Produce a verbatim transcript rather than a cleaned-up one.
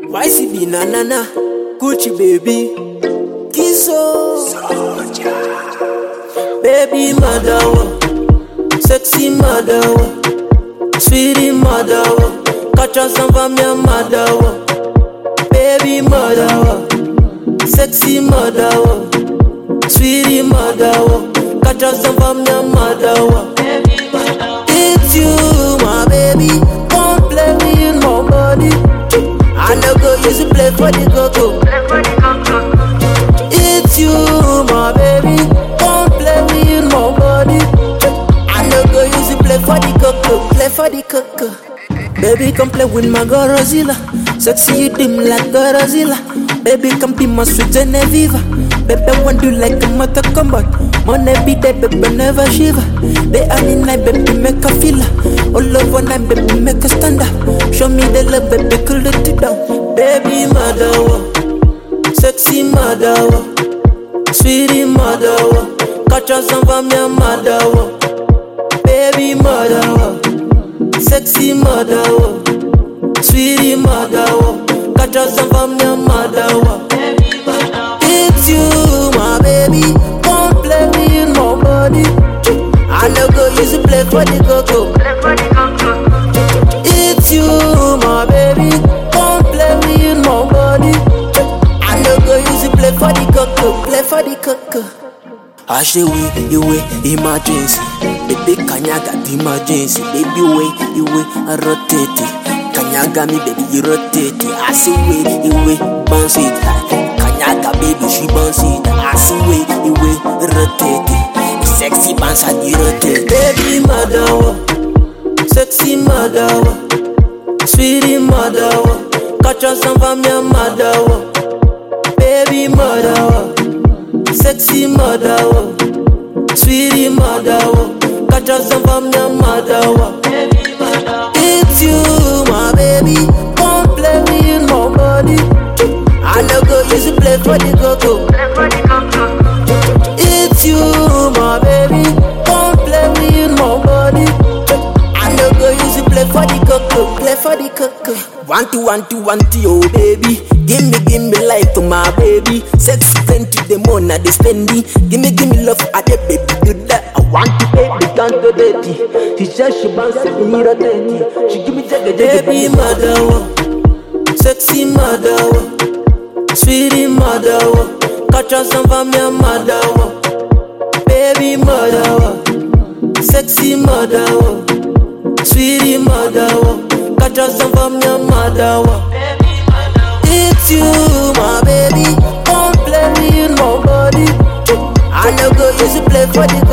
Y C B na na na, Gucci baby, Kizo, baby madawa, sexy madawa, sweetie madawa, kacha sanva mia madawa, baby madawa, sexy madawa, sweetie madawa, kacha sanva mia madawa. It's you, my baby, don't play with my body. I no go use to play for the coco. It's you, my baby, don't play with my body. I no go use to play for the coco, play for the coco. Baby, come play with my Godzilla. Sexy, you dim like Godzilla. Baby, come be my sweet Genevieve. Baby, want you like a mother combat. Money be there, baby, never shiver. They are in night, baby, make a feel. All over night, baby, make a stand up. Show me the love, baby, cool it down. Baby, madawa, sexy madawa, sweetie madawa, kacha sanva mia madawa. Baby, madawa, sexy madawa, sweetie madawa, kacha sanva mia madawa. It's you, my baby, don't play with my body. I no go use to play for the coco. It's you, my baby, don't play with my body. I no go use to play for the coco, play for the coco. I say we, you way, emergency. Baby, kanyaga the emergency. Baby, way, you way, I rotate it. Kanyaga me, baby, you rotate it. I say we, you way, bounce it high. Kanyaga, baby, she bounce it. I say we, you way, rotate it. Sexy bounce and you rotate. Baby, madawa, sexy madawa, sweetie madawa, kacha sanva mia madawa. Baby, madawa, sexy madawa, sweetie madawa, kacha sanva mia madawa. It's you, my baby, don't play with my body. I no go use to play for the coco. It's you, my baby, don't play with my body. I no go use to play for the coco, play for the coco. Want to, want to, want to, oh baby. Give me, give me life to my baby. Sexy twenty the more now they spending. Give me, give me love, I the baby do that. I want to baby, can't go dirty. She says she wants to be rotating. She give me jagga jagga. Baby madawa, sexy madawa, sweetie madawa, kacha sanva mia madawa. Baby madawa, sexy madawa, sweetie madawa, kacha sanva mia madawa. It's you, my baby, don't play with my body. I no go use to play for the